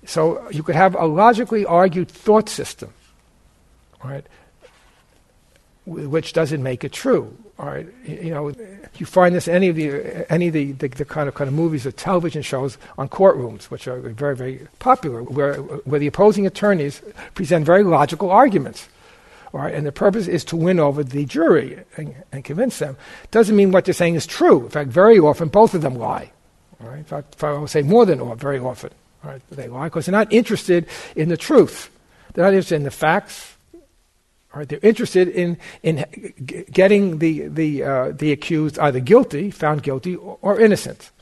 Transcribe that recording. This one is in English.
So you could have a logically argued thought system, all right, which doesn't make it true. All right, you find this in any of the kind of movies or television shows on courtrooms, which are very, very popular, where the opposing attorneys present very logical arguments. All right, and the purpose is to win over the jury and convince them. Doesn't mean what they're saying is true. In fact, very often both of them lie. All right, in fact, I will say more than very often. All right, they lie because they're not interested in the truth. They're not interested in the facts. All right, they're interested in getting the accused either guilty, found guilty, or innocent.